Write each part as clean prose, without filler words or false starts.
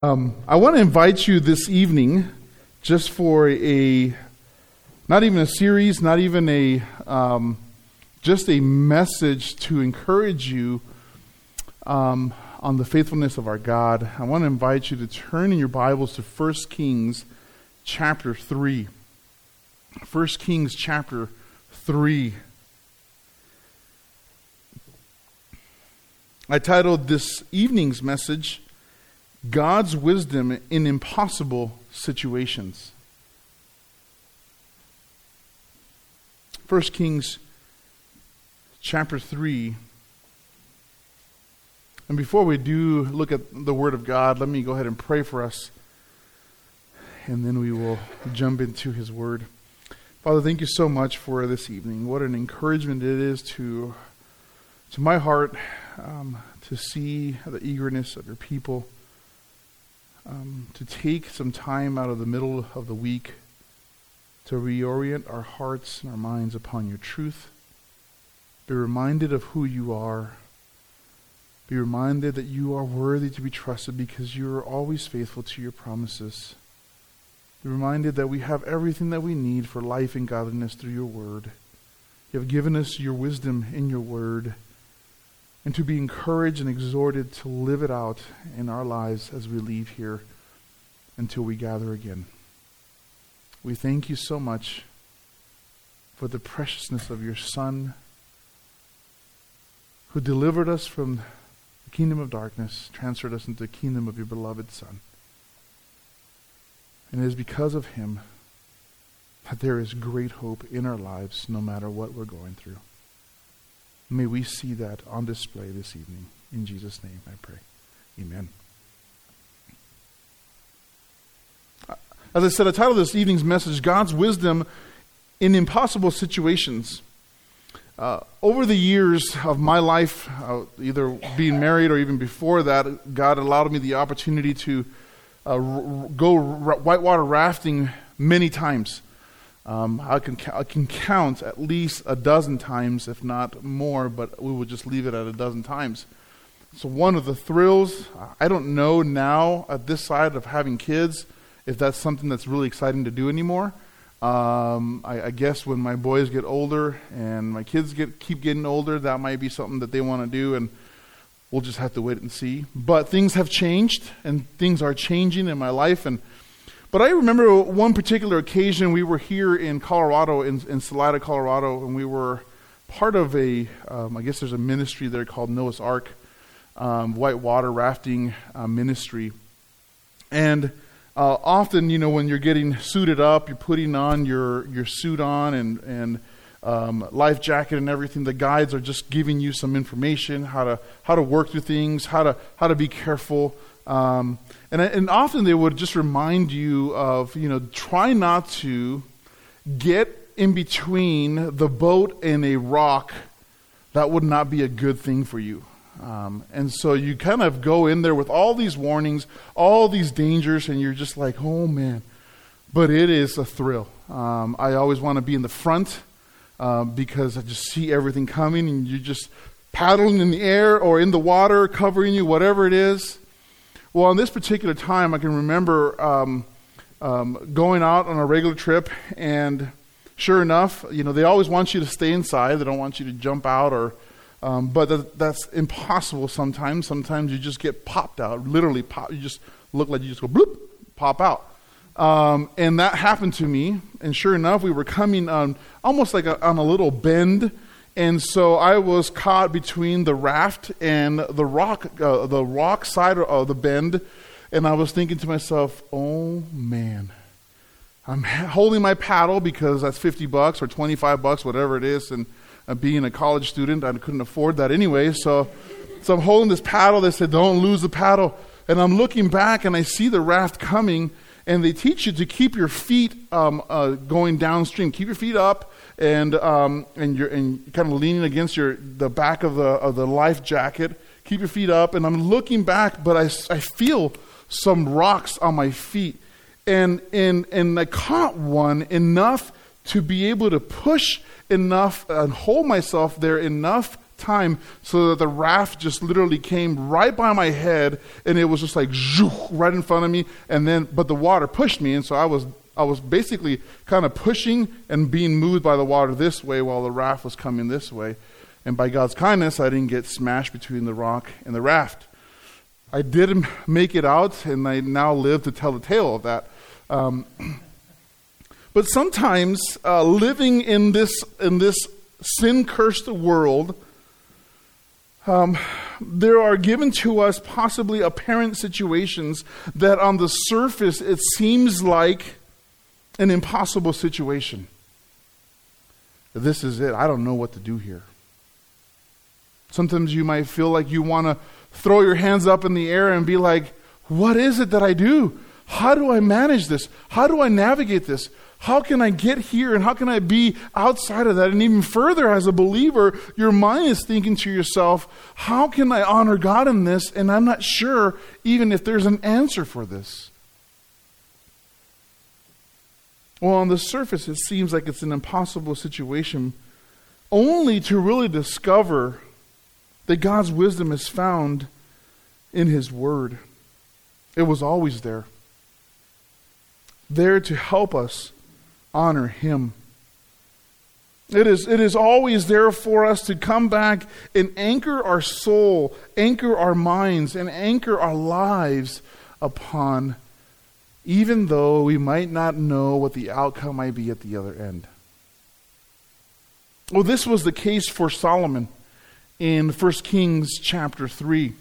I want to invite you this evening just for not even a series, not even just a message to encourage you on the faithfulness of our God. I want to invite you to turn in your Bibles to 1 Kings chapter 3. 1 Kings chapter 3. I titled this evening's message, God's Wisdom in Impossible Situations. 1 Kings chapter 3. And before we do look at the Word of God, let me go ahead and pray for us. And then we will jump into His Word. Father, thank you so much for this evening. What an encouragement it is to my heart to see the eagerness of your people. To take some time out of the middle of the week to reorient our hearts and our minds upon your truth. Be reminded of who you are. Be reminded that you are worthy to be trusted because you are always faithful to your promises. Be reminded that we have everything that we need for life and godliness through your word. You have given us your wisdom in your word, and to be encouraged and exhorted to live it out in our lives as we leave here until we gather again. We thank you so much for the preciousness of your Son, who delivered us from the kingdom of darkness, transferred us into the kingdom of your beloved Son. And it is because of him that there is great hope in our lives no matter what we're going through. May we see that on display this evening. In Jesus' name I pray. Amen. As I said, I titled this evening's message, God's Wisdom in Impossible Situations. Over the years of my life, either being married or even before that, God allowed me the opportunity to go whitewater rafting many times. I can count at least a dozen times, if not more, but we will just leave it at a dozen times. So one of the thrills, I don't know now at this side of having kids if that's something that's really exciting to do anymore. I guess when my boys get older and my kids keep getting older, that might be something that they want to do, and we'll just have to wait and see. But things have changed, and things are changing in my life, But I remember one particular occasion. We were here in Colorado, in Salida, Colorado, and we were part of I guess there's a ministry there called Noah's Ark, whitewater rafting ministry. And often, when you're getting suited up, you're putting on your suit on and life jacket and everything. The guides are just giving you some information, how to work through things, how to be careful. And often they would just remind you of, try not to get in between the boat and a rock. That would not be a good thing for you. And so you kind of go in there with all these warnings, all these dangers, and you're just like, oh man. But it is a thrill. I always want to be in the front because I just see everything coming, and you're just paddling in the air or in the water, covering you, whatever it is. Well, on this particular time, I can remember going out on a regular trip, and sure enough, they always want you to stay inside. They don't want you to jump out, but that's impossible sometimes. Sometimes you just get popped out, literally pop. You just look like you just go bloop, pop out. And that happened to me, and sure enough, we were coming almost like on a little bend. And so I was caught between the raft and the rock side of the bend, and I was thinking to myself, oh man, I'm holding my paddle because that's $50 or $25, whatever it is, and being a college student, I couldn't afford that anyway, so I'm holding this paddle. They said, don't lose the paddle, and I'm looking back, and I see the raft coming, and they teach you to keep your feet going downstream, keep your feet up, and you're kind of leaning against the back of the life jacket. Keep your feet up, and I'm looking back, but I feel some rocks on my feet, and I caught one enough to be able to push enough and hold myself there enough time so that the raft just literally came right by my head, and it was just like right in front of me. But the water pushed me, and so I was basically kind of pushing and being moved by the water this way while the raft was coming this way. And by God's kindness, I didn't get smashed between the rock and the raft. I did make it out, and I now live to tell the tale of that. But sometimes living in this sin-cursed world, there are given to us possibly apparent situations that on the surface it seems like an impossible situation. This is it. I don't know what to do here. Sometimes you might feel like you want to throw your hands up in the air and be like, what is it that I do? How do I manage this? How do I navigate this? How can I get here, and how can I be outside of that? And even further, as a believer, your mind is thinking to yourself, how can I honor God in this? And I'm not sure even if there's an answer for this. Well, on the surface, it seems like it's an impossible situation, only to really discover that God's wisdom is found in His Word. It was always there to help us honor Him. It is always there for us to come back and anchor our soul, anchor our minds, and anchor our lives upon, even though we might not know what the outcome might be at the other end. Well, this was the case for Solomon in 1 Kings chapter 3.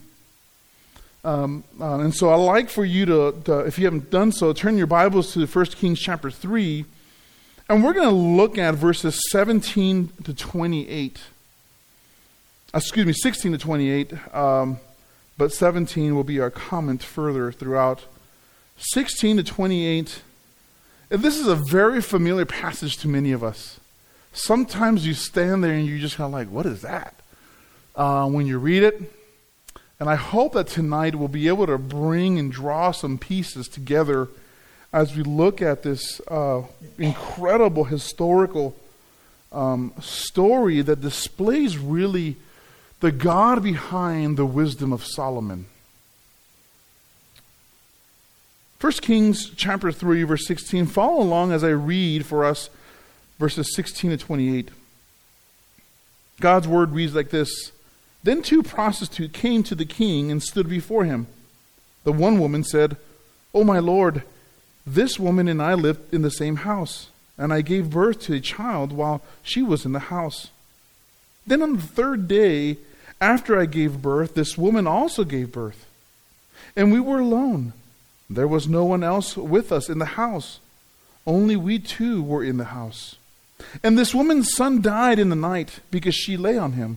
And so I'd like for you to, if you haven't done so, turn your Bibles to 1 Kings chapter 3. And we're going to look at verses 17 to 28. 16 to 28. But 17 will be our comment further throughout. 16 to 28. And this is a very familiar passage to many of us. Sometimes you stand there and you're just kind of like, what is that? When you read it. And I hope that tonight we'll be able to bring and draw some pieces together as we look at this incredible historical story that displays really the God behind the wisdom of Solomon. 1 Kings chapter 3, verse 16. Follow along as I read for us verses 16 to 28. God's word reads like this. Then two prostitutes came to the king and stood before him. The one woman said, "O my lord, this woman and I lived in the same house, and I gave birth to a child while she was in the house. Then on the third day after I gave birth, this woman also gave birth. And we were alone. There was no one else with us in the house. Only we two were in the house. And this woman's son died in the night because she lay on him.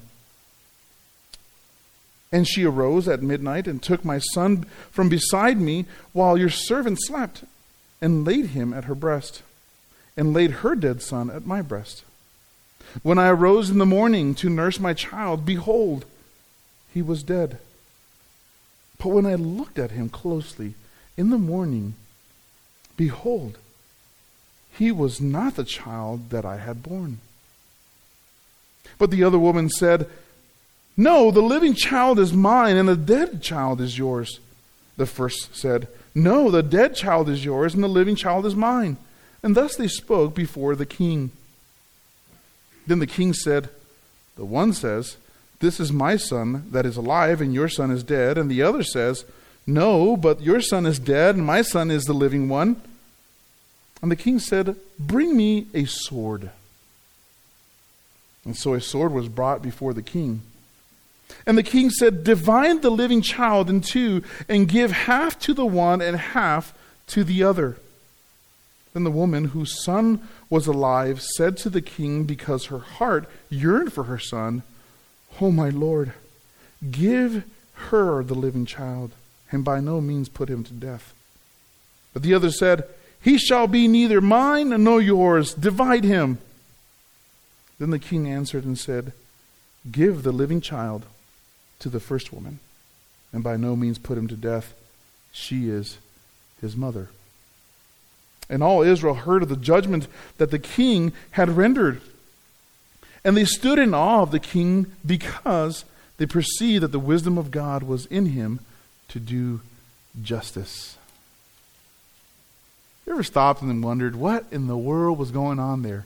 And she arose at midnight and took my son from beside me while your servant slept, and laid him at her breast, and laid her dead son at my breast. When I arose in the morning to nurse my child, behold, he was dead. But when I looked at him closely in the morning, behold, he was not the child that I had borne." But the other woman said, "No, the living child is mine, and the dead child is yours." The first said, "No, the dead child is yours, and the living child is mine." And thus they spoke before the king. Then the king said, the one says, "This is my son that is alive, and your son is dead." And the other says, "No, but your son is dead, and my son is the living one." And the king said, "Bring me a sword." And so a sword was brought before the king. And the king said, "Divide the living child in two, and give half to the one and half to the other." Then the woman whose son was alive said to the king, because her heart yearned for her son, "O my lord, give her the living child, and by no means put him to death." But the other said, "He shall be neither mine nor yours. Divide him." Then the king answered and said, "Give the living child to the first woman, and by no means put him to death. She is his mother." And all Israel heard of the judgment that the king had rendered. And they stood in awe of the king because they perceived that the wisdom of God was in him to do justice. You ever stopped and then wondered what in the world was going on there?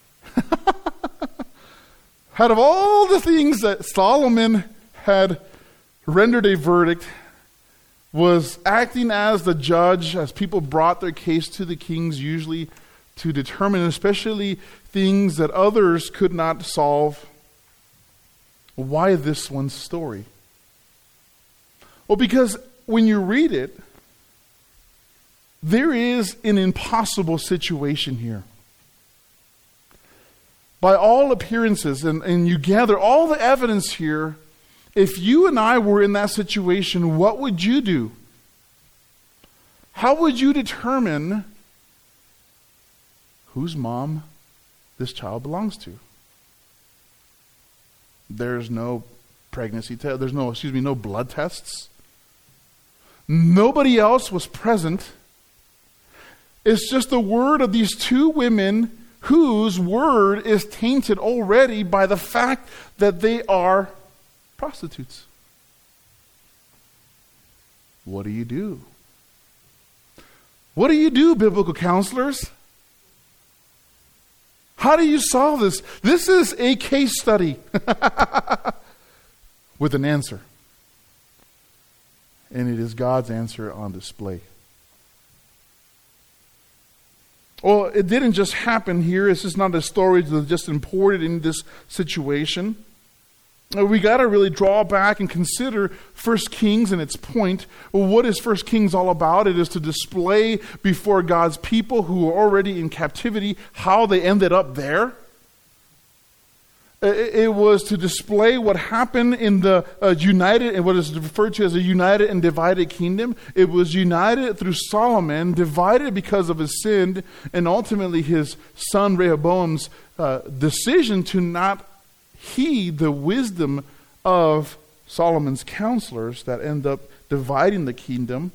Out of all the things that Solomon had rendered a verdict, was acting as the judge as people brought their case to the kings, usually to determine especially things that others could not solve. Why this one story? Well, because when you read it, there is an impossible situation here. By all appearances, and you gather all the evidence here, if you and I were in that situation, what would you do? How would you determine whose mom this child belongs to? There's no pregnancy test. There's no blood tests. Nobody else was present. It's just the word of these two women whose word is tainted already by the fact that they are prostitutes. What do you do? What do you do, biblical counselors? How do you solve this? This is a case study with an answer. And it is God's answer on display. Well, it didn't just happen here. This is not a story that's just imported in this situation. We got to really draw back and consider 1 Kings and its point. Well, what is 1 Kings all about? It is to display before God's people who are already in captivity how they ended up there. It was to display what happened in the united, and what is referred to as a united and divided kingdom. It was united through Solomon, divided because of his sin, and ultimately his son Rehoboam's decision to not heed the wisdom of Solomon's counselors that end up dividing the kingdom.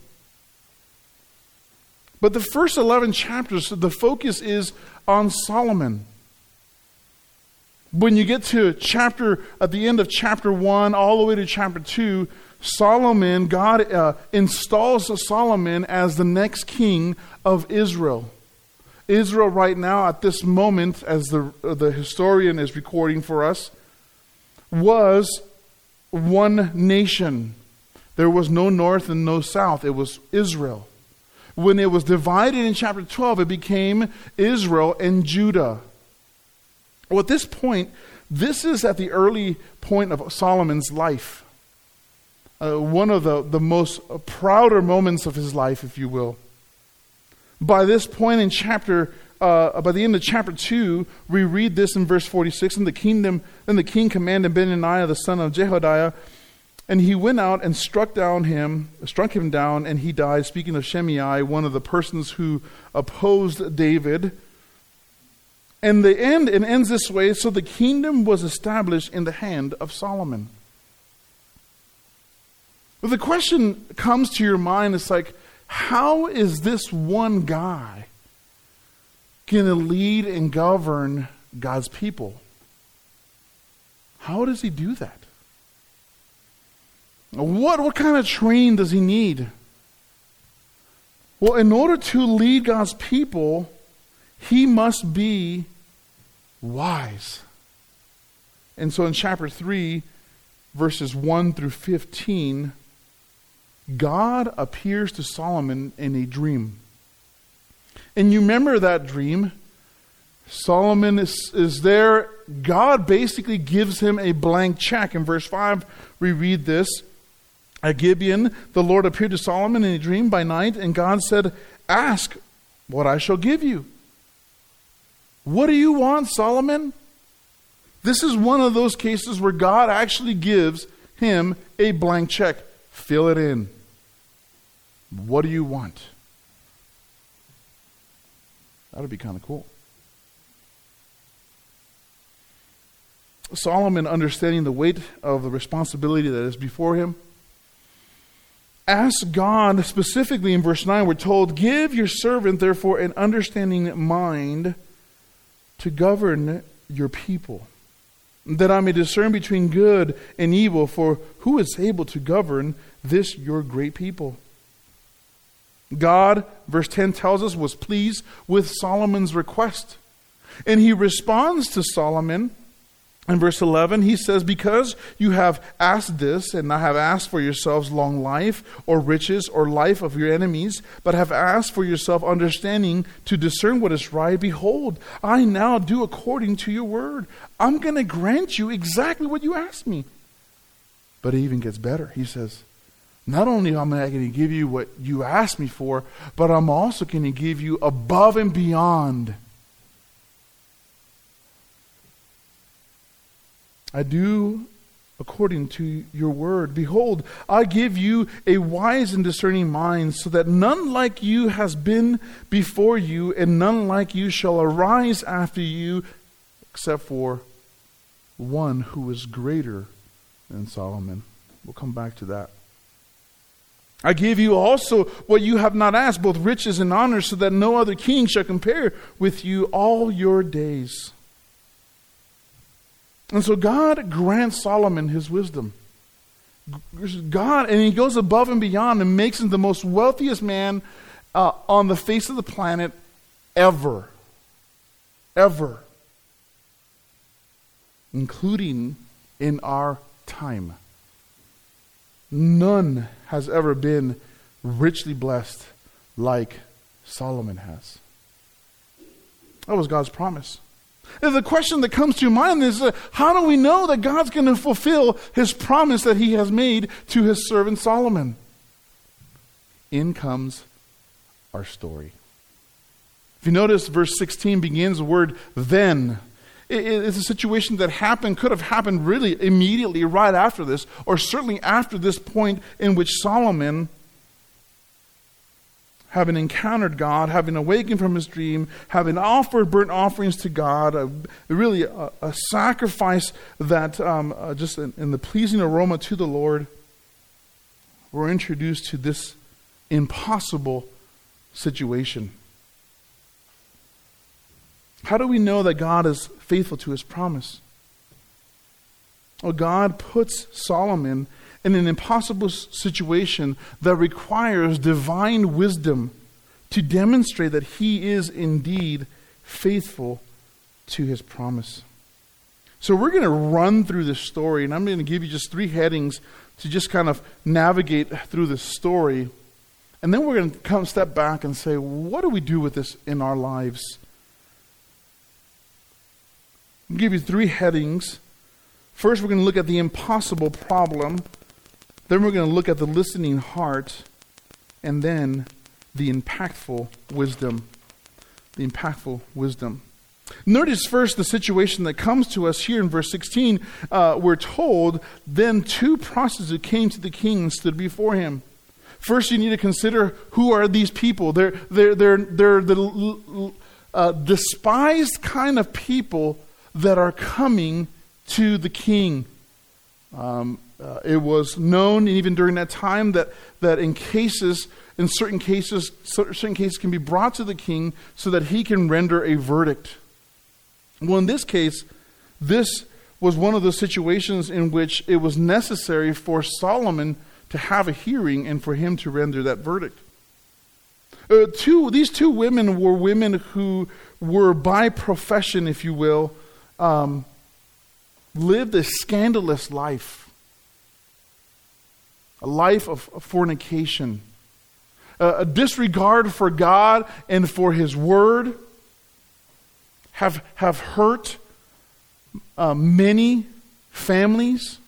But the first 11 chapters, the focus is on Solomon. When you get to at the end of chapter 1, all the way to chapter 2, Solomon, God installs Solomon as the next king of Israel. Israel right now, at this moment, as the historian is recording for us, was one nation. There was no north and no south. It was Israel. When it was divided in chapter 12, it became Israel and Judah. Well, at this point, this is at the early point of Solomon's life. One of the most prouder moments of his life, if you will. By this point in by the end of chapter 2, we read this in verse 46, and the king commanded Benaiah the son of Jehoiada, and he went out and struck him down, and he died. Speaking of Shimei, one of the persons who opposed David. And it ends this way, so the kingdom was established in the hand of Solomon. But the question comes to your mind, it's like, how is this one guy going to lead and govern God's people? How does he do that? What kind of training does he need? Well, in order to lead God's people, he must be wise. And so in chapter 3, verses 1 through 15, God appears to Solomon in a dream. And you remember that dream. Solomon is there. God basically gives him a blank check. In verse 5, we read this. At Gibeon, the Lord appeared to Solomon in a dream by night, and God said, "Ask what I shall give you." What do you want, Solomon? This is one of those cases where God actually gives him a blank check. Fill it in. What do you want? That would be kind of cool. Solomon, understanding the weight of the responsibility that is before him, asked God, specifically in verse 9, we're told, "Give your servant, therefore, an understanding mind to govern your people." that I may discern between good and evil, for who is able to govern this your great people? God, verse 10 tells us, was pleased with Solomon's request. And he responds to Solomon. In verse 11, he says, because you have asked this, and not have asked for yourselves long life, or riches, or life of your enemies, but have asked for yourself understanding to discern what is right, behold, I now do according to your word. I'm going to grant you exactly what you asked me. But it even gets better. He says, not only am I going to give you what you asked me for, but I'm also going to give you above and beyond. I do according to your word. Behold, I give you a wise and discerning mind, so that none like you has been before you, and none like you shall arise after you, except for one who is greater than Solomon. We'll come back to that. I give you also what you have not asked, both riches and honor, so that no other king shall compare with you all your days. And so God grants Solomon his wisdom. God, and he goes above and beyond and makes him the most wealthiest man on the face of the planet ever. Ever. Including in our time. None has ever been richly blessed like Solomon has. That was God's promise. And the question that comes to mind is, how do we know that God's going to fulfill his promise that he has made to his servant Solomon? In comes our story. If you notice, verse 16 begins the word then. It's a situation that could have happened really immediately right after this, or certainly after this point in which Solomon, having encountered God, having awakened from his dream, having offered burnt offerings to God, a sacrifice that just in the pleasing aroma to the Lord, we're introduced to this impossible situation. How do we know that God is faithful to his promise? Well, God puts Solomon in an impossible situation that requires divine wisdom to demonstrate that he is indeed faithful to his promise. So we're going to run through this story, and I'm going to give you just 3 headings to just kind of navigate through this story. And then we're going to come step back and say, what do we do with this in our lives? I'll give you 3 headings. First, we're going to look at the impossible problem. Then we're going to look at the listening heart. And then the impactful wisdom. The impactful wisdom. Notice first the situation that comes to us here in verse 16. We're told, then 2 prostitutes came to the king and stood before him. First, you need to consider, who are these people? They're the despised kind of people that are coming to the king. It was known even during that time that in certain cases can be brought to the king so that he can render a verdict. Well, in this case, this was one of those situations in which it was necessary for Solomon to have a hearing and for him to render that verdict. These 2 women were women who were by profession, if you will, lived a scandalous life. A life of fornication. A disregard for God and for his word. Have hurt many families.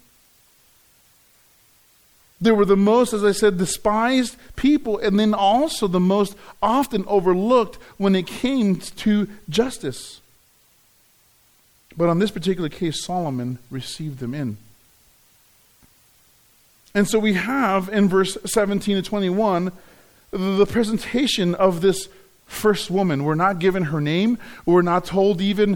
They were the most, as I said, despised people, and then also the most often overlooked when it came to justice. But on this particular case, Solomon received them in. And so we have in verse 17 to 21 the presentation of this first woman. We're not given her name. We're not told even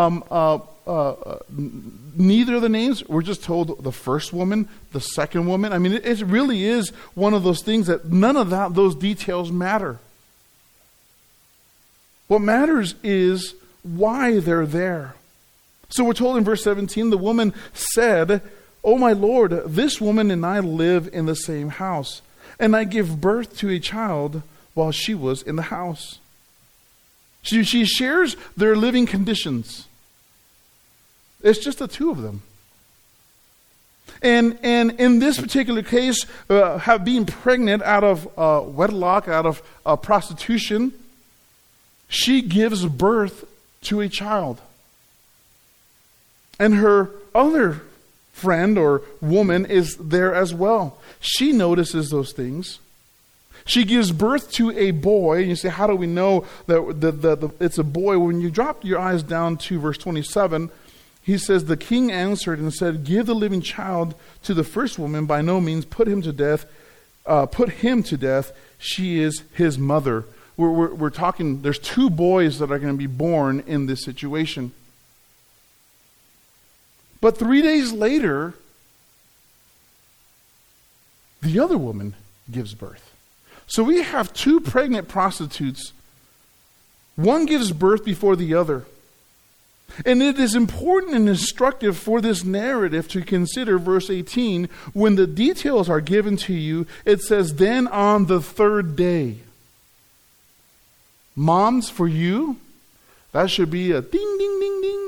neither of the names. We're just told the first woman, the second woman. I mean, it really is one of those things that none of those details matter. What matters is why they're there. So we're told in verse 17, the woman said, "Oh my Lord, this woman and I live in the same house, and I give birth to a child while she was in the house." She shares their living conditions. It's just the two of them. And in this particular case, being pregnant out of wedlock, out of prostitution, she gives birth to a child. And her other friend or woman is there as well. She notices those things. She gives birth to a boy. And you say, how do we know that it's a boy? When you drop your eyes down to verse 27, he says, the king answered and said, "Give the living child to the first woman. By no means put him to death. She is his mother." We're talking, there's two boys that are going to be born in this situation. But 3 days later, the other woman gives birth. So we have two pregnant prostitutes. One gives birth before the other. And it is important and instructive for this narrative to consider verse 18. When the details are given to you, it says, "Then on the third day." Moms, for you, that should be a ding, ding, ding, ding.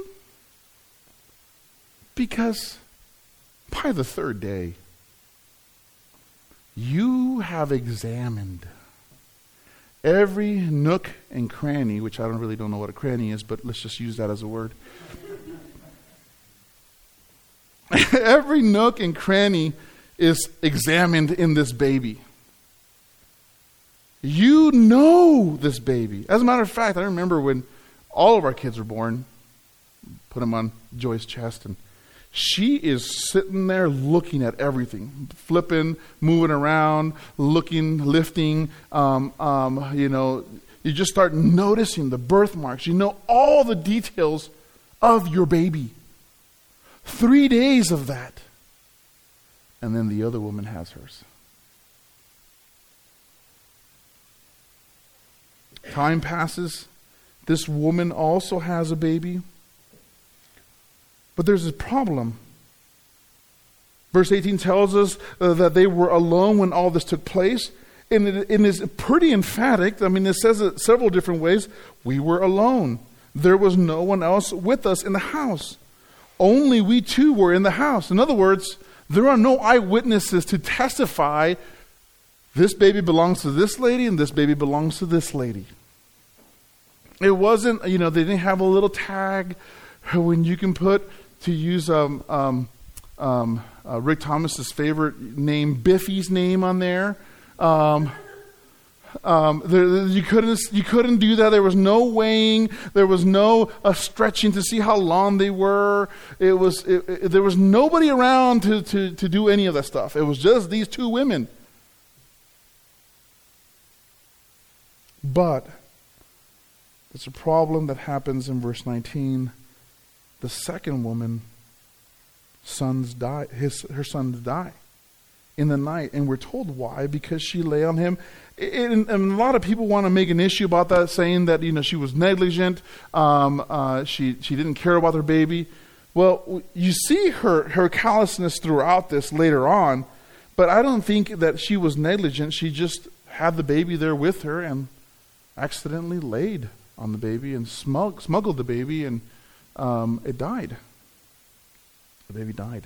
Because by the third day, you have examined every nook and cranny, which I don't know what a cranny is, but let's just use that as a word. Every nook and cranny is examined in this baby. You know this baby. As a matter of fact, I remember when all of our kids were born, put them on Joy's chest, and she is sitting there looking at everything, flipping, moving around, looking, lifting. You just start noticing the birthmarks. You know all the details of your baby. 3 days of that. And then the other woman has hers. Time passes. This woman also has a baby. But there's a problem. Verse 18 tells us that they were alone when all this took place. And it is pretty emphatic. I mean, it says it several different ways. We were alone. There was no one else with us in the house. Only we two were in the house. In other words, there are no eyewitnesses to testify this baby belongs to this lady and this baby belongs to this lady. It wasn't, they didn't have a little tag when you can put, to use Rick Thomas's favorite name, Biffy's name on there. You couldn't do that. There was no weighing. There was no stretching to see how long they were. There was nobody around to do any of that stuff. It was just these two women. But there's a problem that happens in verse 19. The second woman, her sons die in the night. And we're told why. Because she lay on him. And a lot of people want to make an issue about that, saying that she was negligent. She didn't care about her baby. Well, you see her callousness throughout this later on. But I don't think that she was negligent. She just had the baby there with her and accidentally laid on the baby and smuggled the baby, and it died. The baby died.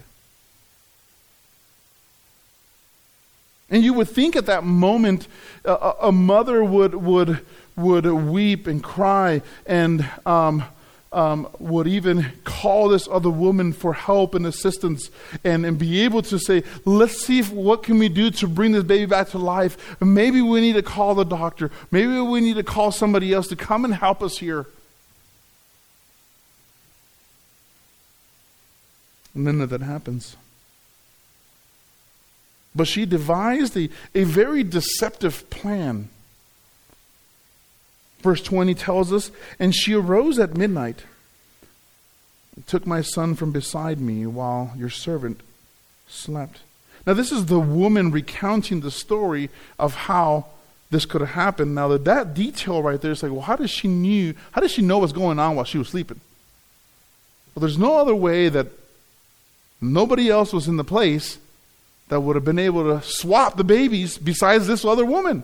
And you would think at that moment a mother would weep and cry and would even call this other woman for help and assistance and be able to say, let's see what can we do to bring this baby back to life. Maybe we need to call the doctor. Maybe we need to call somebody else to come and help us here. And none of that happens. But she devised a very deceptive plan. Verse 20 tells us, and she arose at midnight, and took my son from beside me while your servant slept. Now this is the woman recounting the story of how this could have happened. Now that detail right there is like, well, how does she know what's going on while she was sleeping? Well, there's no other way that nobody else was in the place that would have been able to swap the babies besides this other woman.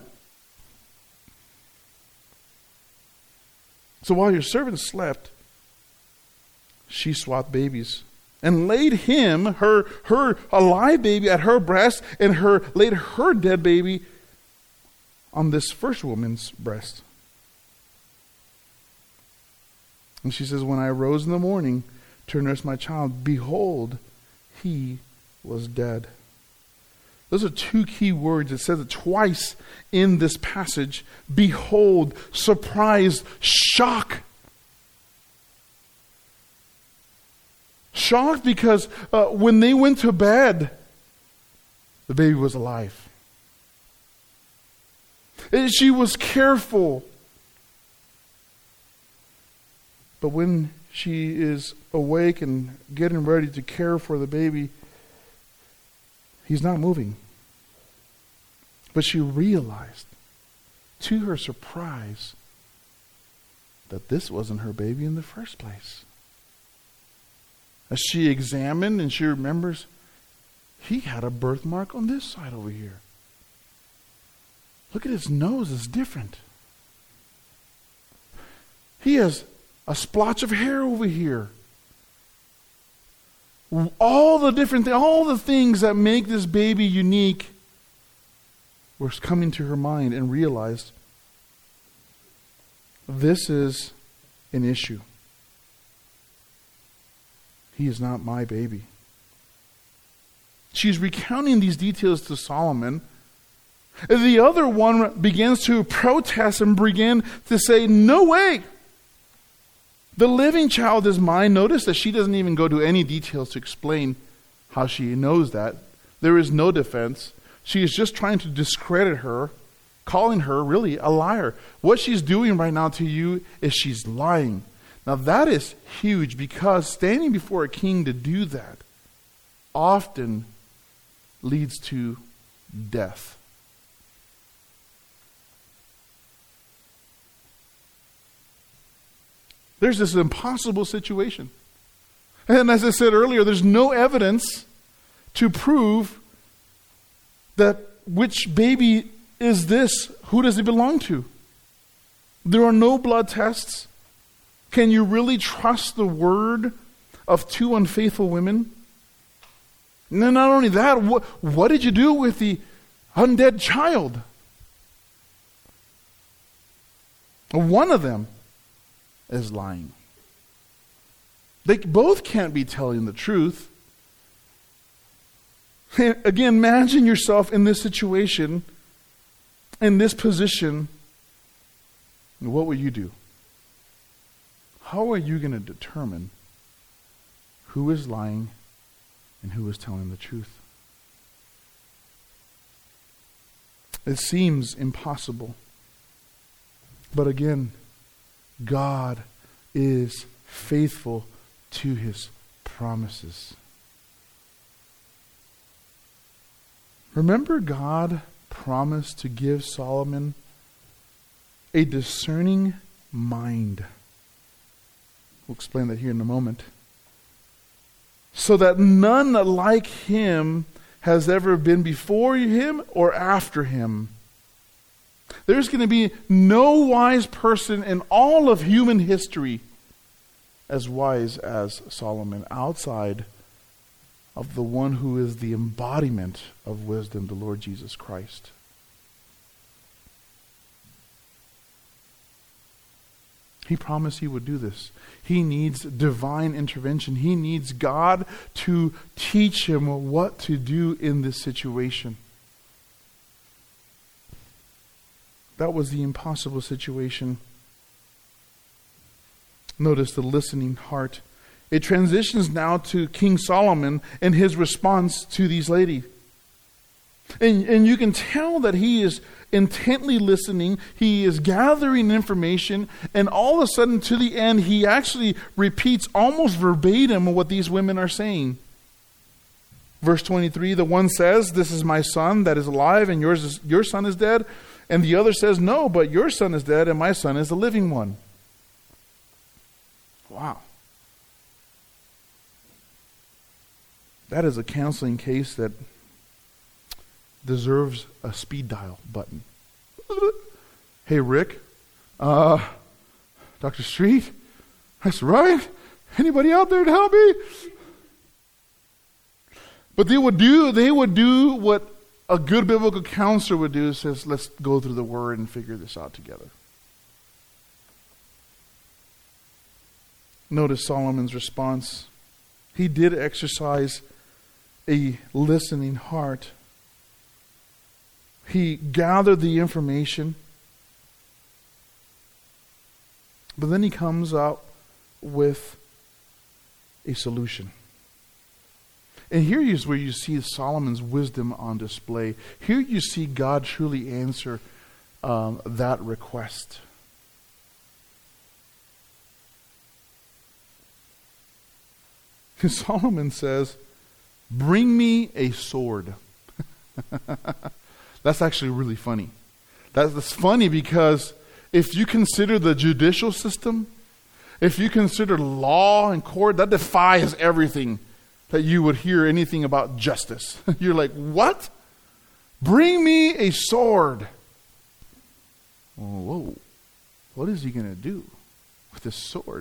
So while your servant slept, she swapped babies and laid him, her alive baby at her breast, and laid her dead baby on this first woman's breast. And she says, when I arose in the morning to nurse my child, behold, he was dead. Those are two key words. It says it twice in this passage. Behold, surprise, shock. Shocked because when they went to bed, the baby was alive. And she was careful. But when she is awake and getting ready to care for the baby, he's not moving. But she realized, to her surprise, that this wasn't her baby in the first place. As she examined and she remembers, he had a birthmark on this side over here. Look at his nose, it's different. He has a splotch of hair over here. All the things that make this baby unique were coming to her mind, and realized this is an issue. He is not my baby. She's recounting these details to Solomon. The other one begins to protest and begin to say, no way. The living child is mine. Notice that she doesn't even go to any details to explain how she knows that. There is no defense. She is just trying to discredit her, calling her really a liar. What she's doing right now to you is she's lying. Now that is huge, because standing before a king to do that often leads to death. There's this impossible situation. And as I said earlier, there's no evidence to prove that which baby is this, who does it belong to? There are no blood tests. Can you really trust the word of two unfaithful women? And not only that, what did you do with the undead child? One of them is lying. They both can't be telling the truth. Again, imagine yourself in this situation, in this position. What will you do? How are you going to determine who is lying and who is telling the truth? It seems impossible. But again, God is faithful to his promises. Remember, God promised to give Solomon a discerning mind. We'll explain that here in a moment. So that none like him has ever been before him or after him. There's going to be no wise person in all of human history as wise as Solomon, outside of the one who is the embodiment of wisdom, the Lord Jesus Christ. He promised he would do this. He needs divine intervention. He needs God to teach him what to do in this situation. That was the impossible situation. Notice the listening heart. It transitions now to King Solomon and his response to these ladies. And you can tell that he is intently listening. He is gathering information. And all of a sudden, to the end, he actually repeats almost verbatim what these women are saying. Verse 23, the one says, "This is my son that is alive, and your son is dead." And the other says, "No, but your son is dead, and my son is the living one." Wow. That is a counseling case that deserves a speed dial button. Hey, Rick. Dr. Street? That's right. Anybody out there to help me? But they would do what a good biblical counselor would do, says, let's go through the Word and figure this out together. Notice Solomon's response. He did exercise a listening heart. He gathered the information, but then he comes up with a solution. And here is where you see Solomon's wisdom on display. Here you see God truly answer that request. Solomon says, bring me a sword. That's actually really funny. That's funny because if you consider the judicial system, if you consider law and court, that defies everything that you would hear anything about justice. You're like, what? Bring me a sword. Whoa. What is he going to do with this sword?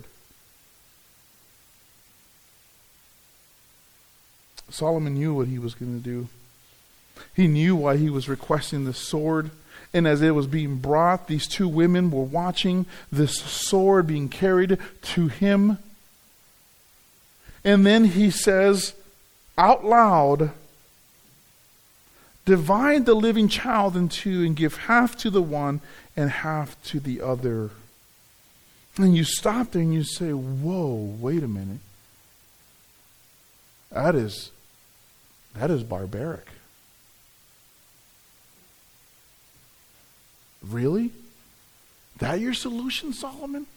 Solomon knew what he was going to do. He knew why he was requesting the sword. And as it was being brought, these two women were watching this sword being carried to him. And then he says out loud, divide the living child in two and give half to the one and half to the other. And you stop there and you say, whoa, wait a minute. That is barbaric. Really? That your solution, Solomon?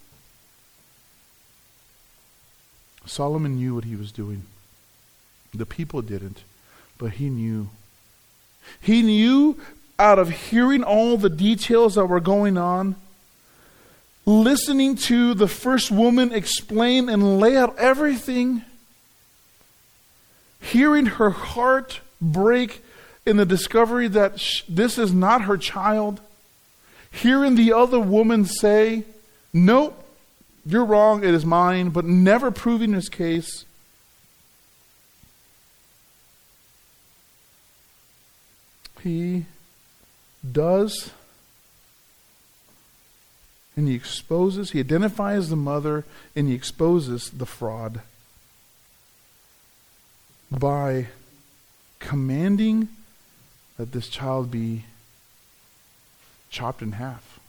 Solomon knew what he was doing. The people didn't, but he knew. He knew out of hearing all the details that were going on, listening to the first woman explain and lay out everything, hearing her heart break in the discovery that this is not her child, hearing the other woman say, nope, you're wrong, it is mine, but never proving his case. He does, and he exposes, he identifies the mother, and he exposes the fraud by commanding that this child be chopped in half.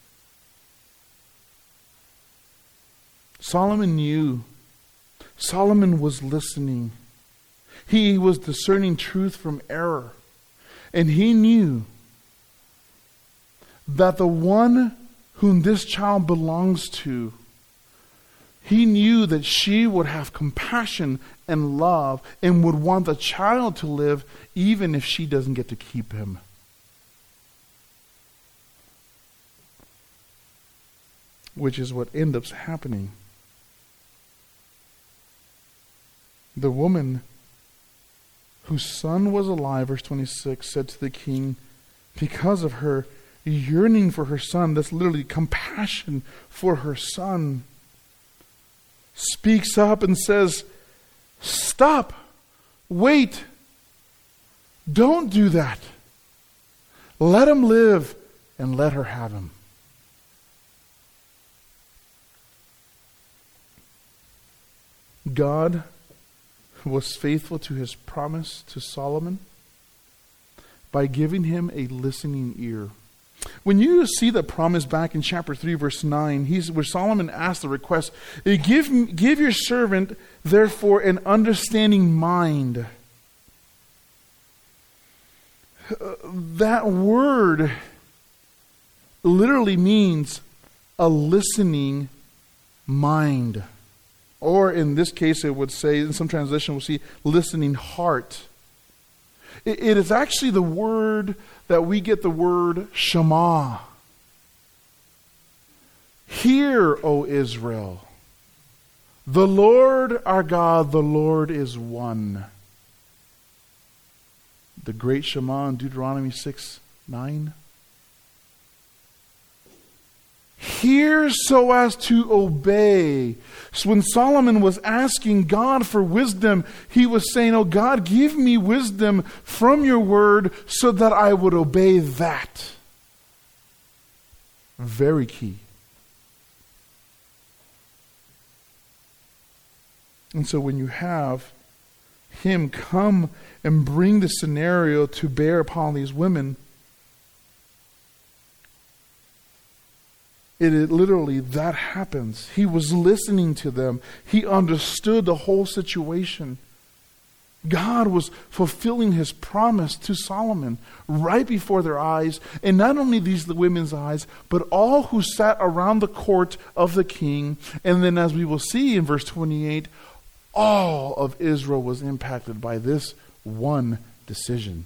Solomon knew. Solomon was listening. He was discerning truth from error. And he knew that the one whom this child belongs to, he knew that she would have compassion and love and would want the child to live even if she doesn't get to keep him. Which is what ends up happening. The woman whose son was alive, verse 26, said to the king, because of her yearning for her son, that's literally compassion for her son, speaks up and says, stop, wait, don't do that. Let him live and let her have him. God was faithful to his promise to Solomon by giving him a listening ear. When you see the promise back in chapter 3, verse 9, where Solomon asked the request, give your servant, therefore, an understanding mind. That word literally means a listening mind. Or in this case, it would say, in some translation, we'll see listening heart. It is actually the word that we get the word Shema. Hear, O Israel, the Lord our God, the Lord is one. the great Shema in Deuteronomy 6:9. Hear so as to obey. So when Solomon was asking God for wisdom, he was saying, oh God, give me wisdom from your word so that I would obey that. Very key. And so when you have him come and bring the scenario to bear upon these women, it literally, that happens. He was listening to them. He understood the whole situation. God was fulfilling his promise to Solomon right before their eyes, and not only these women's eyes, but all who sat around the court of the king. And then, as we will see in verse 28, all of Israel was impacted by this one decision.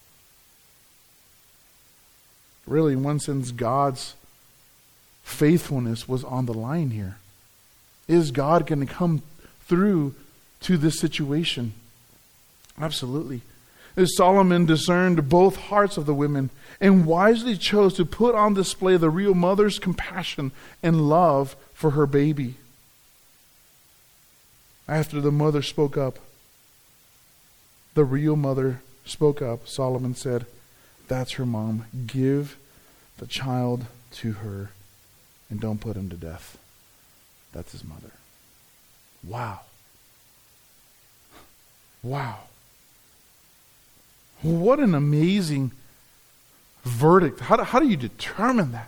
Really, in one sense, God's faithfulness was on the line here. Is God going to come through to this situation? Absolutely. As Solomon discerned both hearts of the women and wisely chose to put on display the real mother's compassion and love for her baby. After the mother spoke up, the real mother spoke up, Solomon said, that's her mom. Give the child to her and don't put him to death. That's his mother. Wow. Wow. What an amazing verdict. How do you determine that?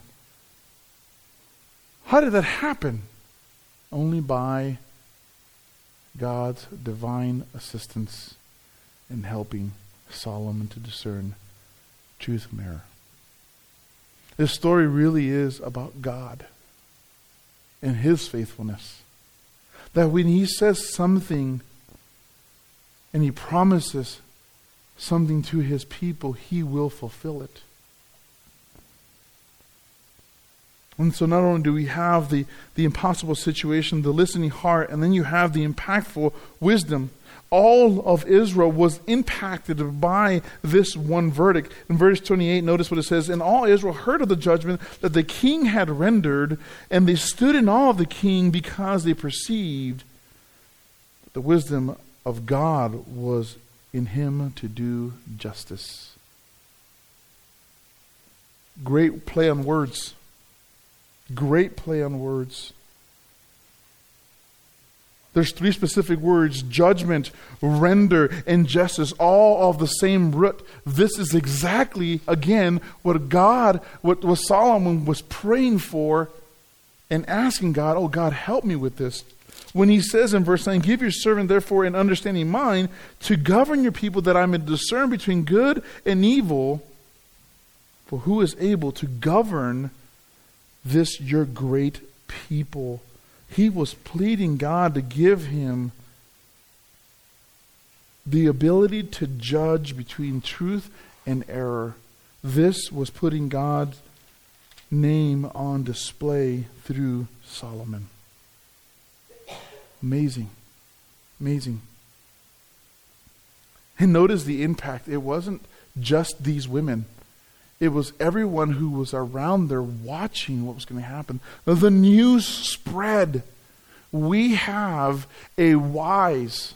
How did that happen? Only by God's divine assistance in helping Solomon to discern truth from error. This story really is about God and his faithfulness. That when he says something and he promises something to his people, he will fulfill it. And so not only do we have the impossible situation, the listening heart, and then you have the impactful wisdom. All of Israel was impacted by this one verdict. In verse 28, notice what it says. And all Israel heard of the judgment that the king had rendered, and they stood in awe of the king because they perceived that the wisdom of God was in him to do justice. Great play on words. Great play on words. There's three specific words: judgment, render, and justice, all of the same root. This is exactly, again, what Solomon was praying for and asking God, oh God, help me with this. When he says in verse 9, give your servant therefore an understanding mind to govern your people, that I may discern between good and evil. For who is able to govern this your great people? He was pleading God to give him the ability to judge between truth and error. This was putting God's name on display through Solomon. Amazing. Amazing. And notice the impact. It wasn't just these women. It was everyone who was around there watching what was going to happen. The news spread. We have a wise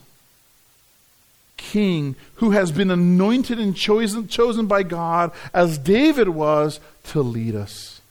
king who has been anointed and chosen by God, as David was, to lead us.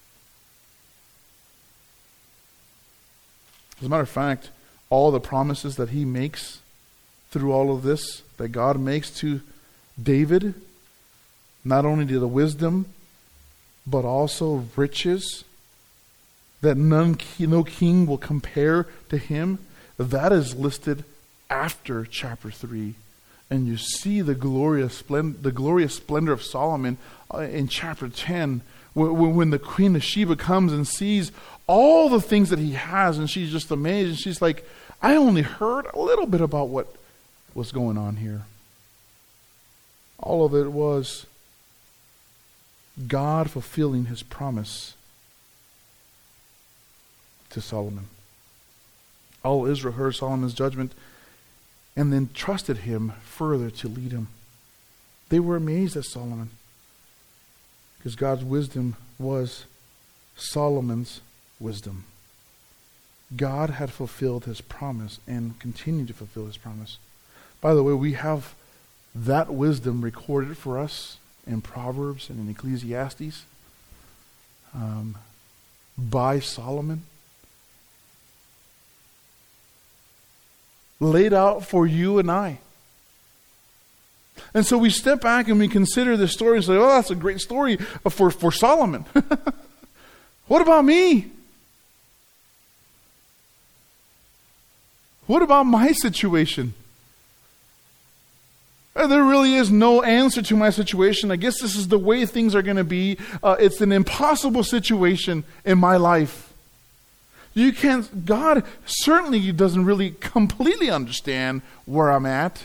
As a matter of fact, all the promises that he makes through all of this, that God makes to David, not only to the wisdom, but also riches, that no king will compare to him, that is listed after chapter 3. And you see the glorious splendor of Solomon in chapter 10, when the Queen of Sheba comes and sees all the things that he has, and she's just amazed, and she's like, I only heard a little bit about what was going on here. All of it was God fulfilling his promise to Solomon. All Israel heard Solomon's judgment and then trusted him further to lead him. They were amazed at Solomon because God's wisdom was Solomon's wisdom. God had fulfilled his promise and continued to fulfill his promise. By the way, we have that wisdom recorded for us in Proverbs and in Ecclesiastes by Solomon. Laid out for you and I. And so we step back and we consider this story and say, oh, that's a great story for Solomon. What about me? What about my situation? There really is no answer to my situation. I guess this is the way things are going to be. It's an impossible situation in my life. God certainly doesn't really completely understand where I'm at.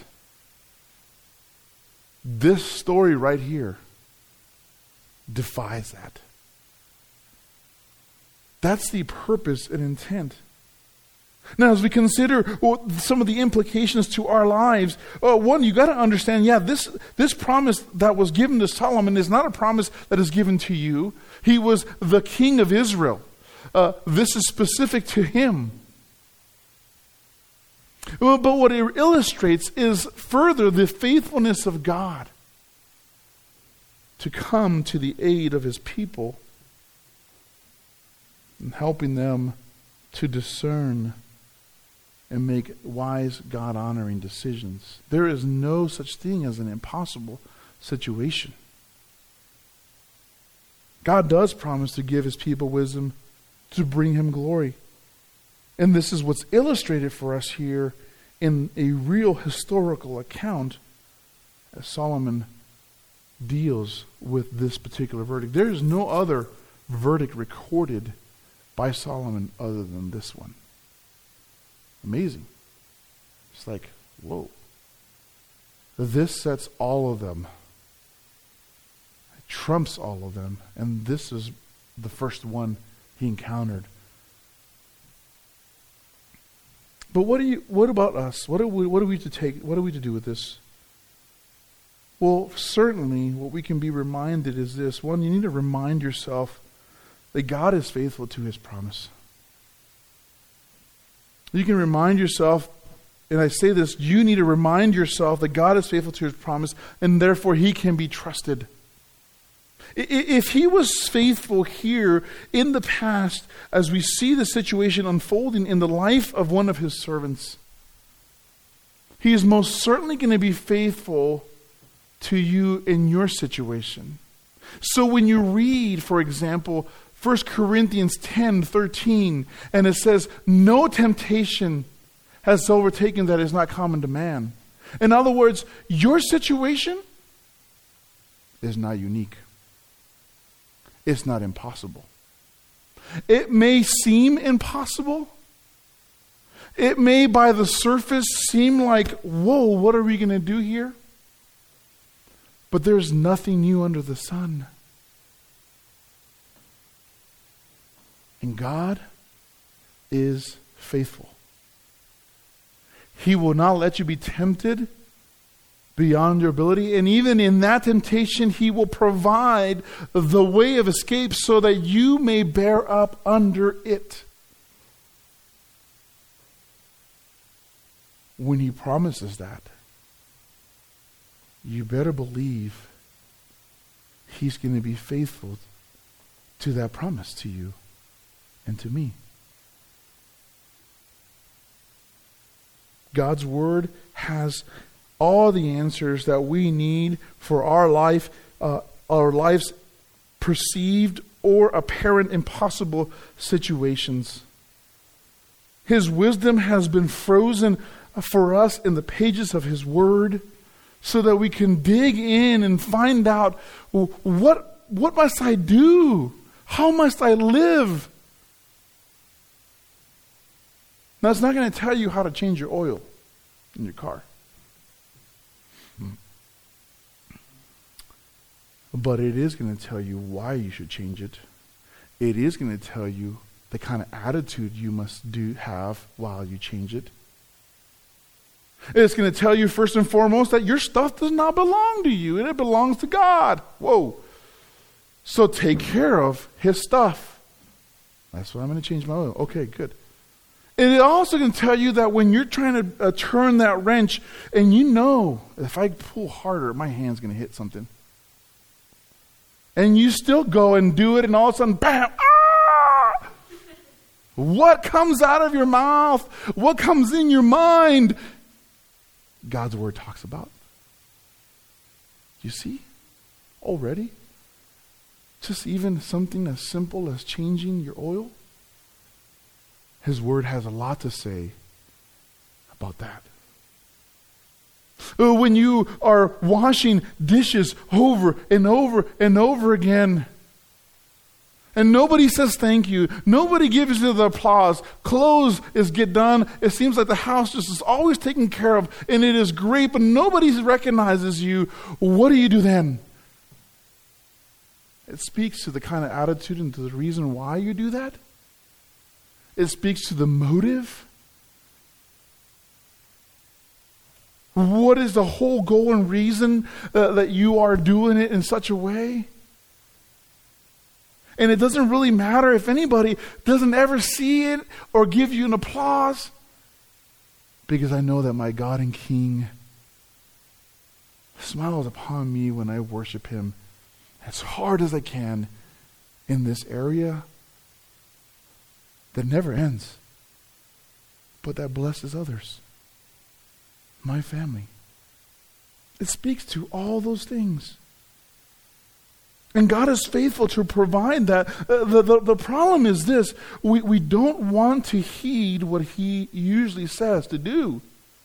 This story right here defies that. That's the purpose and intent. Now, as we consider some of the implications to our lives, one, you got to understand, this promise that was given to Solomon is not a promise that is given to you. He was the king of Israel. This is specific to him. But what it illustrates is further the faithfulness of God to come to the aid of his people and helping them to discern and make wise, God-honoring decisions. There is no such thing as an impossible situation. God does promise to give his people wisdom to bring him glory. And this is what's illustrated for us here in a real historical account as Solomon deals with this particular verdict. There is no other verdict recorded by Solomon other than this one. Amazing. It's like, whoa. This sets all of them. It trumps all of them. And this is the first one he encountered. But what about us? What are we to do with this? Well, certainly what we can be reminded is this. One, you need to remind yourself that God is faithful to his promise. You can remind yourself, and I say this, you need to remind yourself that God is faithful to his promise, and therefore he can be trusted. If he was faithful here in the past, as we see the situation unfolding in the life of one of his servants, he is most certainly going to be faithful to you in your situation. So when you read, for example, 1 Corinthians 10:13, and it says, no temptation has overtaken that is not common to man. In other words, your situation is not unique. It's not impossible. It may seem impossible. It may, by the surface, seem like, whoa, what are we going to do here? But there's nothing new under the sun. And God is faithful. He will not let you be tempted beyond your ability. And even in that temptation, he will provide the way of escape so that you may bear up under it. When he promises that, you better believe he's going to be faithful to that promise to you and to me. God's word has all the answers that we need for our life's perceived or apparent impossible situations. His wisdom has been frozen for us in the pages of his word so that we can dig in and find out, well, what must I do? How must I live? Now, it's not going to tell you how to change your oil in your car. But it is going to tell you why you should change it. It is going to tell you the kind of attitude you must have while you change it. It's going to tell you first and foremost that your stuff does not belong to you, and it belongs to God. Whoa. So take care of his stuff. That's why I'm going to change my oil. Okay, good. And it also can tell you that when you're trying to turn that wrench, and you know, if I pull harder, my hand's going to hit something. And you still go and do it, and all of a sudden, bam! Ah! What comes out of your mouth? What comes in your mind? God's word talks about. You see? Already? Just even something as simple as changing your oil. His word has a lot to say about that. When you are washing dishes over and over and over again, and nobody says thank you, nobody gives you the applause, clothes is get done, it seems like the house just is always taken care of, and it is great, but nobody recognizes you, what do you do then? It speaks to the kind of attitude and to the reason why you do that. It speaks to the motive. What is the whole goal and reason that you are doing it in such a way? And it doesn't really matter if anybody doesn't ever see it or give you an applause, because I know that my God and King smiles upon me when I worship him as hard as I can in this area that never ends, but that blesses others, my family. It speaks to all those things. And God is faithful to provide that. The problem is this: we don't want to heed what he usually says to do.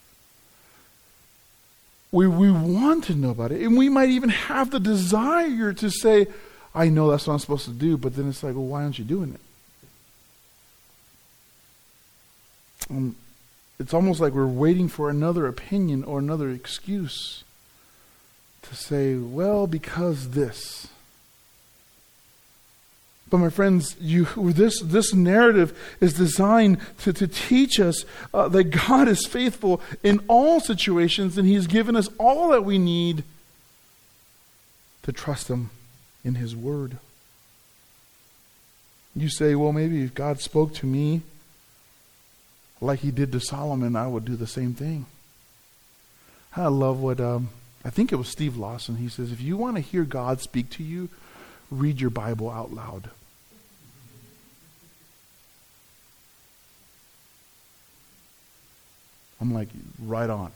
We want to know about it. And we might even have the desire to say, I know that's what I'm supposed to do, but then it's like, well, why aren't you doing it? It's almost like we're waiting for another opinion or another excuse to say, well, because this. But my friends, this narrative is designed to teach us that God is faithful in all situations, and he's given us all that we need to trust him in his word. You say, well, maybe if God spoke to me like he did to Solomon, I would do the same thing. I love what, I think it was Steve Lawson. He says, if you want to hear God speak to you, read your Bible out loud. I'm like, right on.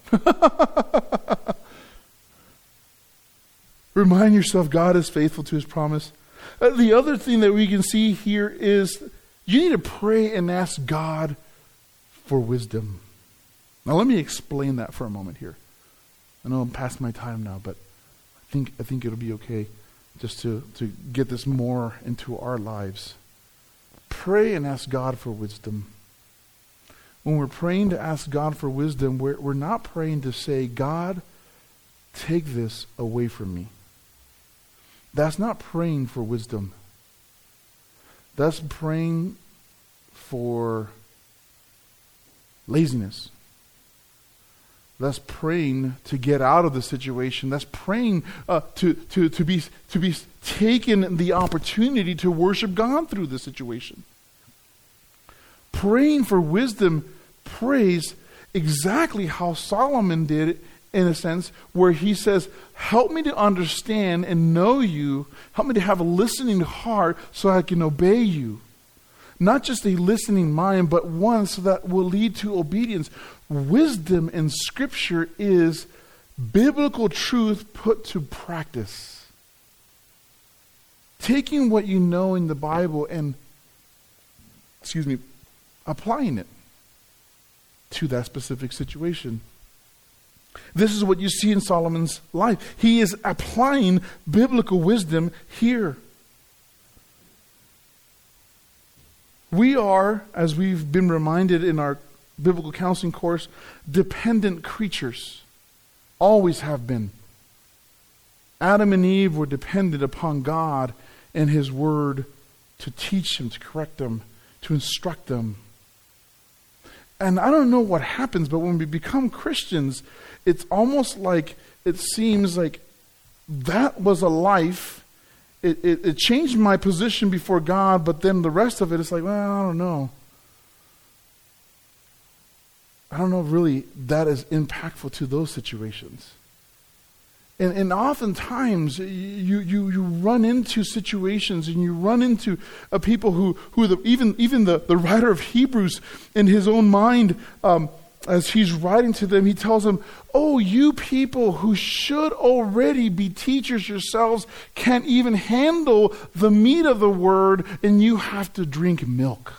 Remind yourself God is faithful to his promise. The other thing that we can see here is you need to pray and ask God for wisdom. Now let me explain that for a moment here. I know I'm past my time now, but I think it'll be okay just to get this more into our lives. Pray and ask God for wisdom. When we're praying to ask God for wisdom, we're not praying to say, God, take this away from me. That's not praying for wisdom. That's praying for laziness. That's praying to get out of the situation. That's praying to be taken the opportunity to worship God through the situation. Praying for wisdom prays exactly how Solomon did, in a sense, where he says, help me to understand and know you. Help me to have a listening heart so I can obey you. Not just a listening mind, but one so that will lead to obedience. Wisdom in Scripture is biblical truth put to practice. Taking what you know in the Bible and, applying it to that specific situation. This is what you see in Solomon's life. He is applying biblical wisdom here. We are, as we've been reminded in our biblical counseling course, dependent creatures. Always have been. Adam and Eve were dependent upon God and his word to teach them, to correct them, to instruct them. And I don't know what happens, but when we become Christians, it's almost like it seems like that was a life. It changed my position before God, but then the rest of it is like, well, I don't know. I don't know if really that is impactful to those situations. And oftentimes you run into situations and you run into people who even the writer of Hebrews in his own mind, as he's writing to them, he tells them, oh, you people who should already be teachers yourselves can't even handle the meat of the word, and you have to drink milk.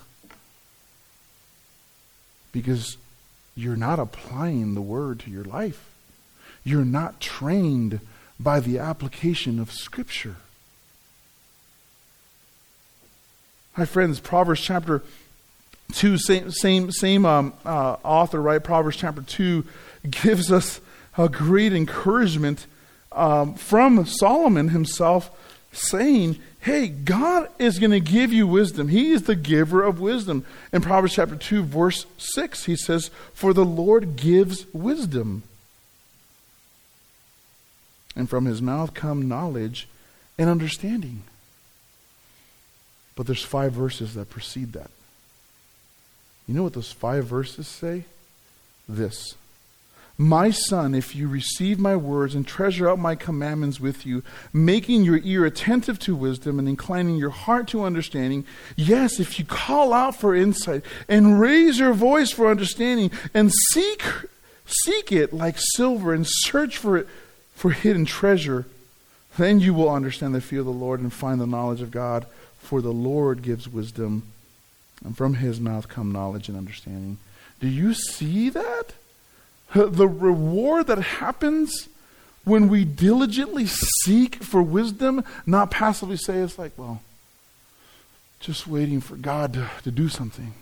Because you're not applying the word to your life. You're not trained by the application of Scripture. Hi, friends. Proverbs chapter 2, same author, right? Proverbs chapter 2 gives us a great encouragement from Solomon himself, saying, hey, God is going to give you wisdom. He is the giver of wisdom. In Proverbs chapter 2, verse 6, he says, for the Lord gives wisdom, and from his mouth come knowledge and understanding. But there's 5 verses that precede that. You know what those 5 verses say? This: my son, if you receive my words and treasure up my commandments with you, making your ear attentive to wisdom and inclining your heart to understanding, yes, if you call out for insight and raise your voice for understanding and seek it like silver and search for it for hidden treasure, then you will understand the fear of the Lord and find the knowledge of God, for the Lord gives wisdom, and from his mouth come knowledge and understanding. Do you see that? The reward that happens when we diligently seek for wisdom, not passively say, it's like, well, just waiting for God to do something.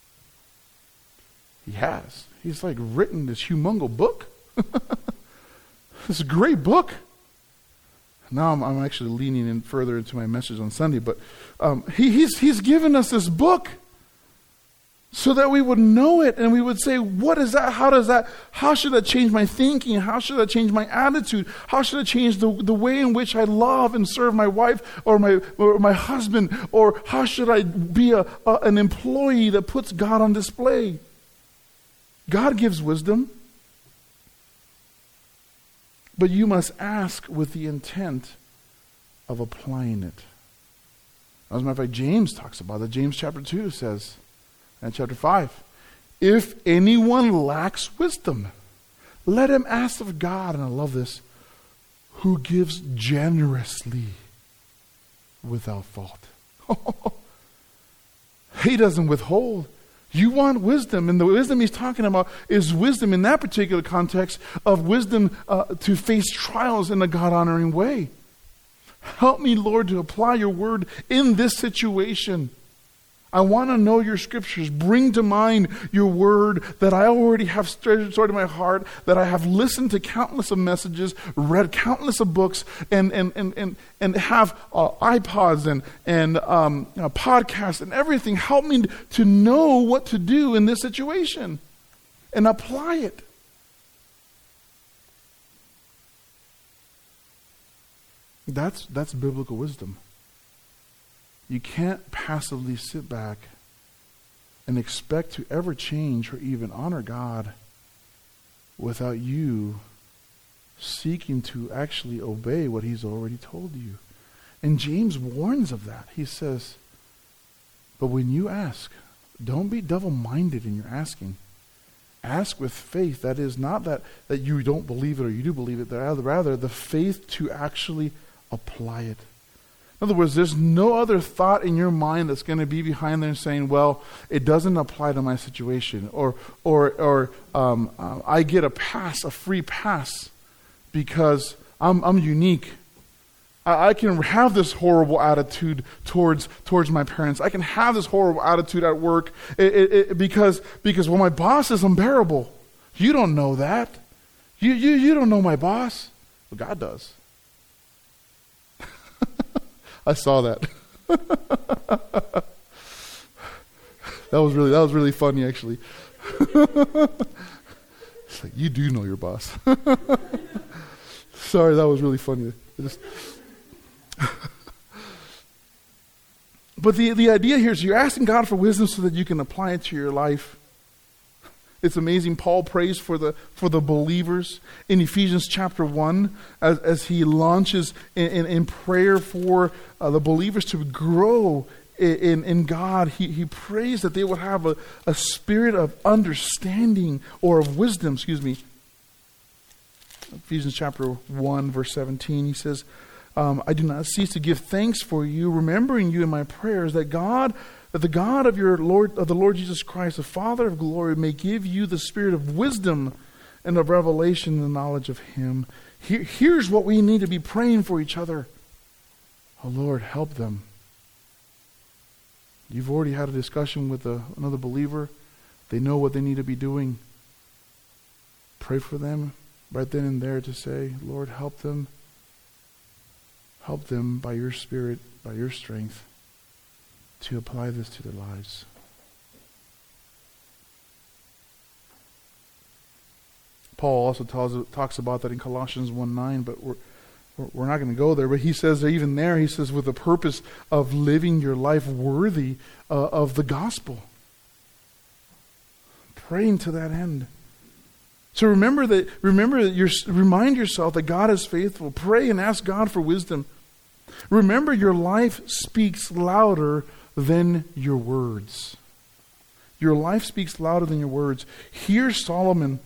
He has. He's like written this humongous book. It's a great book. Now I'm actually leaning in further into my message on Sunday, but he's given us this book so that we would know it and we would say, what is that? How should that change my thinking? How should that change my attitude? How should it change the way in which I love and serve my wife or my husband? Or how should I be an employee that puts God on display? God gives wisdom. But you must ask with the intent of applying it. As a matter of fact, James talks about it. James chapter 2 says, and chapter 5, if anyone lacks wisdom, let him ask of God, and I love this, who gives generously without fault. He doesn't withhold. You want wisdom, and the wisdom he's talking about is wisdom in that particular context of wisdom to face trials in a God-honoring way. Help me, Lord, to apply your word in this situation. I want to know your scriptures. Bring to mind your word that I already have stored in my heart, that I have listened to countless of messages, read countless of books, and have iPods and podcasts and everything. Help me to know what to do in this situation and apply it. That's biblical wisdom. You can't passively sit back and expect to ever change or even honor God without you seeking to actually obey what he's already told you. And James warns of that. He says, but when you ask, don't be double-minded in your asking. Ask with faith. That is not that you don't believe it or you do believe it. Rather, the faith to actually apply it. In other words, there's no other thought in your mind that's going to be behind there saying, well, it doesn't apply to my situation, or I get a free pass because I'm unique. I can have this horrible attitude towards my parents. I can have this horrible attitude at work because well, my boss is unbearable. You don't know that. You don't know my boss. Well, God does. I saw that. That was really funny, actually. It's like, you do know your boss. Sorry, that was really funny. But the idea here is you're asking God for wisdom so that you can apply it to your life. It's amazing. Paul prays for the believers in Ephesians chapter 1 as he launches in prayer for the believers to grow in God. He prays that they would have a spirit of understanding or of wisdom, Ephesians chapter 1 verse 17, he says, I do not cease to give thanks for you, remembering you in my prayers, that the God of the Lord Jesus Christ, the Father of glory, may give you the spirit of wisdom and of revelation and the knowledge of Him. Here's what we need to be praying for each other. Oh Lord, help them. You've already had a discussion with another believer. They know what they need to be doing. Pray for them right then and there to say, Lord, help them. Help them by your Spirit, by your strength, to apply this to their lives. Paul also talks about that in Colossians 1:9, but we're not going to go there. But he says even there, he says, with the purpose of living your life worthy of the gospel. Praying to that end. So remind yourself that God is faithful. Pray and ask God for wisdom. Remember, your life speaks louder than your words. Your life speaks louder than your words. Here's Solomon.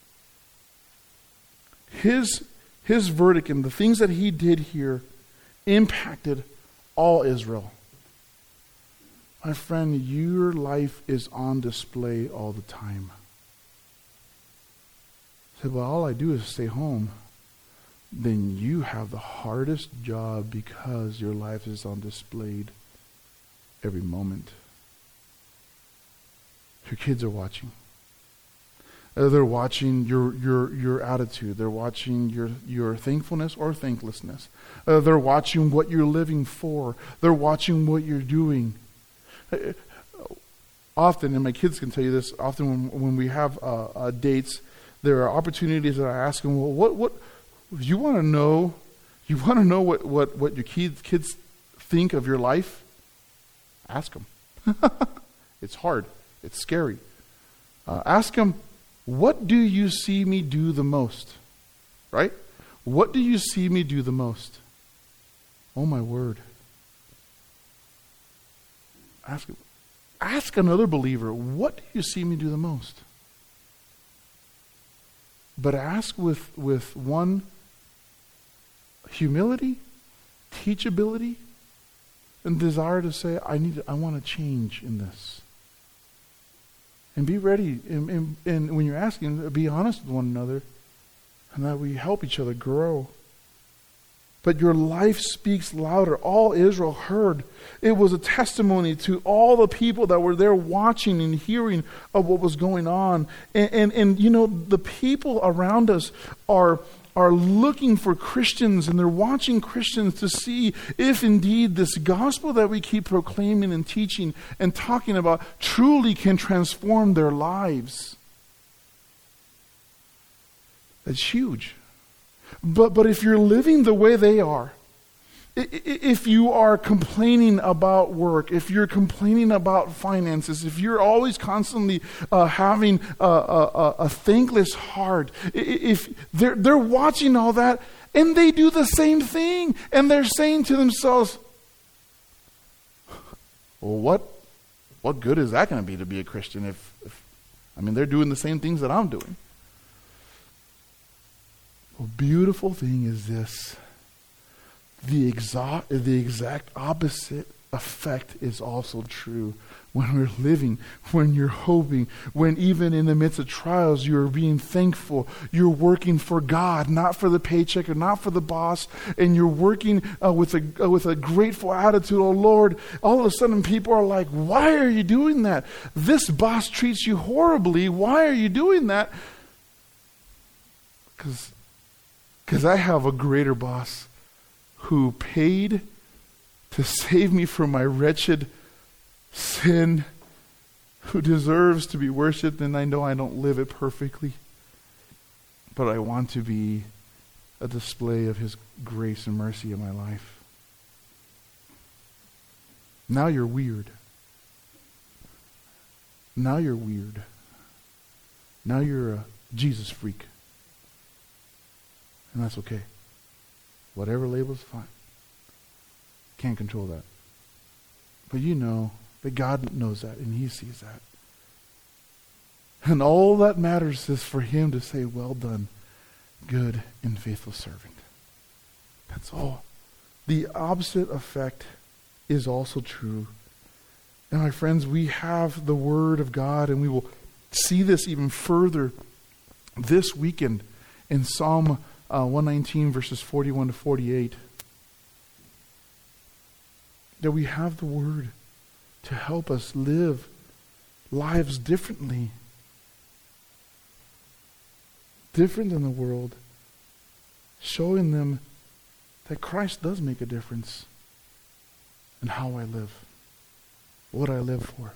His verdict and the things that he did here impacted all Israel. My friend, your life is on display all the time. Say, well, all I do is stay home. Then you have the hardest job because your life is on display every moment. Your kids are watching. They're watching your attitude. They're watching your thankfulness or thanklessness. They're watching what you're living for. They're watching what you're doing. Often, and my kids can tell you this, often when we have dates, there are opportunities that I ask them, well, what you want to know? You want to know what your kids think of your life? Ask them. It's hard. It's scary. Ask them, what do you see me do the most? Right? What do you see me do the most? Oh my word. Ask another believer, what do you see me do the most? But ask with one, humility, teachability, and desire to say, I want to change in this. And be ready, and when you're asking, be honest with one another, and that we help each other grow. But your life speaks louder. All Israel heard. It was a testimony to all the people that were there watching and hearing of what was going on. And you know, the people around us are looking for Christians, and they're watching Christians to see if indeed this gospel that we keep proclaiming and teaching and talking about truly can transform their lives. That's huge. But if you're living the way they are, if you are complaining about work, if you're complaining about finances, if you're always constantly having a thankless heart, if they're watching all that and they do the same thing, and they're saying to themselves, well, what good is that going to be a Christian if they're doing the same things that I'm doing? Well, beautiful thing is this. The exact opposite effect is also true when we're living, when you're hoping, when even in the midst of trials you're being thankful. You're working for God, not for the paycheck or not for the boss, and you're working with a grateful attitude. Oh Lord, all of a sudden people are like, why are you doing that? This boss treats you horribly. Why are you doing that? Because I have a greater boss who paid to save me from my wretched sin, who deserves to be worshipped, and I know I don't live it perfectly, but I want to be a display of His grace and mercy in my life. Now you're weird. Now you're weird. Now you're a Jesus freak. And that's okay. Whatever label's fine. Can't control that. But you know that God knows that and He sees that. And all that matters is for Him to say, well done, good and faithful servant. That's all. The opposite effect is also true. And my friends, we have the Word of God, and we will see this even further this weekend in Psalm 119, verses 41 to 48. That we have the Word to help us live lives differently. Different than the world. Showing them that Christ does make a difference in how I live. What I live for.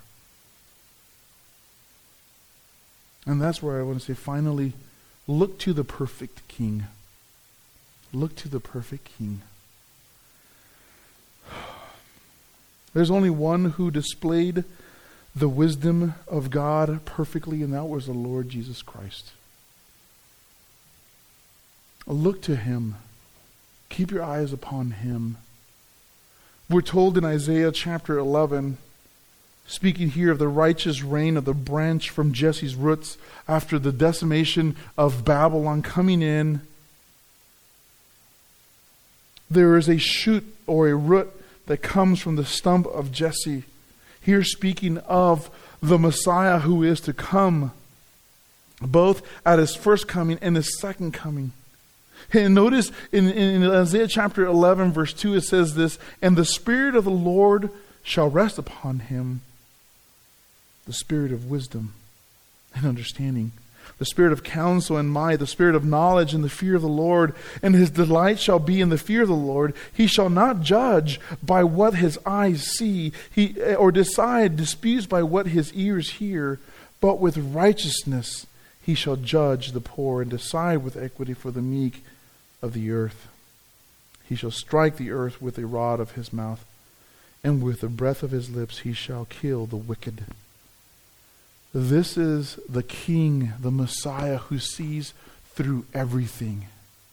And that's where I want to say, finally, look to the perfect King. Look to the perfect King. There's only one who displayed the wisdom of God perfectly, and that was the Lord Jesus Christ. Look to Him. Keep your eyes upon Him. We're told in Isaiah chapter 11, speaking here of the righteous reign of the branch from Jesse's roots after the decimation of Babylon coming in, there is a shoot or a root that comes from the stump of Jesse. Here speaking of the Messiah who is to come, both at His first coming and His second coming. And notice in Isaiah chapter 11 verse 2 it says this, and the Spirit of the Lord shall rest upon Him, the Spirit of wisdom and understanding, the Spirit of counsel and might, the Spirit of knowledge and the fear of the Lord. And His delight shall be in the fear of the Lord. He shall not judge by what his eyes see, or decide disputes by what his ears hear, but with righteousness He shall judge the poor and decide with equity for the meek of the earth. He shall strike the earth with a rod of His mouth, and with the breath of His lips He shall kill the wicked. This is the King, the Messiah, who sees through everything,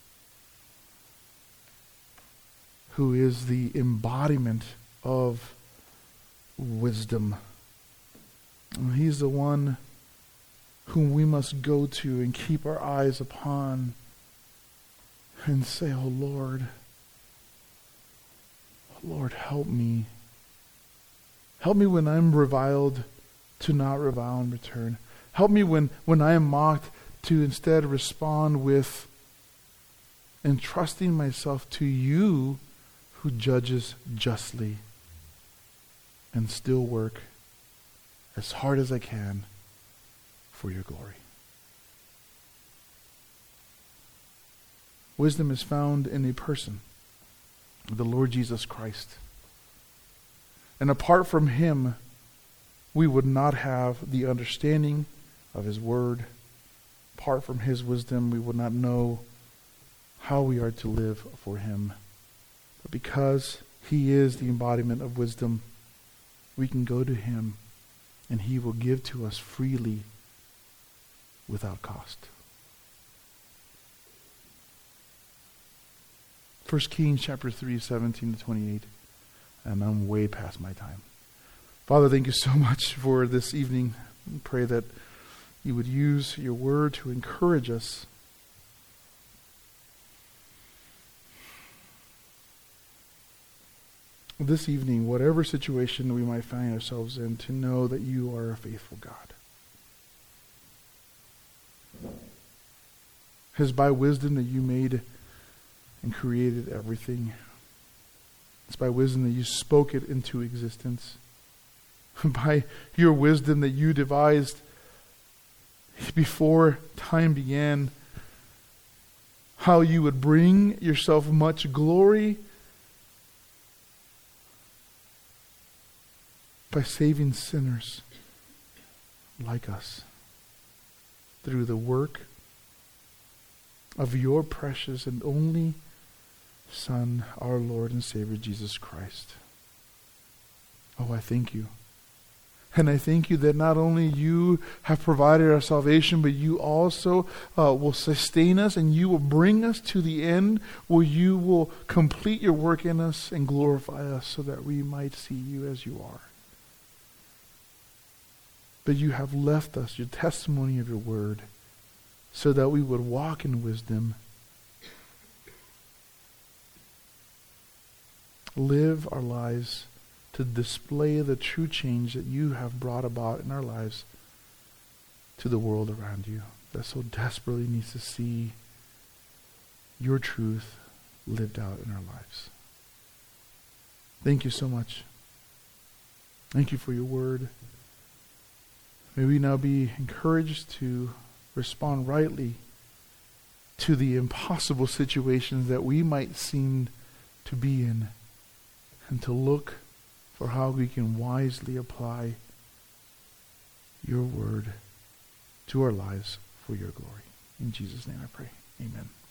who is the embodiment of wisdom. And He's the one whom we must go to and keep our eyes upon and say, oh Lord, help me. Help me when I'm reviled to not revile in return. Help me when I am mocked to instead respond with entrusting myself to You who judges justly, and still work as hard as I can for Your glory. Wisdom is found in a person, the Lord Jesus Christ. And apart from Him, we would not have the understanding of His Word. Apart from His wisdom, we would not know how we are to live for Him. But because He is the embodiment of wisdom, we can go to Him and He will give to us freely without cost. 1 Kings chapter 3, 17 to 28. And I'm way past my time. Father, thank You so much for this evening. I pray that You would use Your Word to encourage us. This evening, whatever situation we might find ourselves in, to know that You are a faithful God. It is by wisdom that You made and created everything. It's by wisdom that You spoke it into existence. By Your wisdom that You devised before time began, how You would bring Yourself much glory by saving sinners like us through the work of your precious and only Son, our Lord and Savior, Jesus Christ. Oh, I thank you. And I thank you that not only you have provided our salvation, but you also will sustain us, and you will bring us to the end where you will complete your work in us and glorify us so that we might see you as you are. But you have left us your testimony of your word so that we would walk in wisdom, live our lives to display the true change that you have brought about in our lives to the world around you that so desperately needs to see your truth lived out in our lives. Thank you so much. Thank you for your word. May we now be encouraged to respond rightly to the impossible situations that we might seem to be in, and to look for how we can wisely apply your word to our lives for your glory. In Jesus' name I pray. Amen.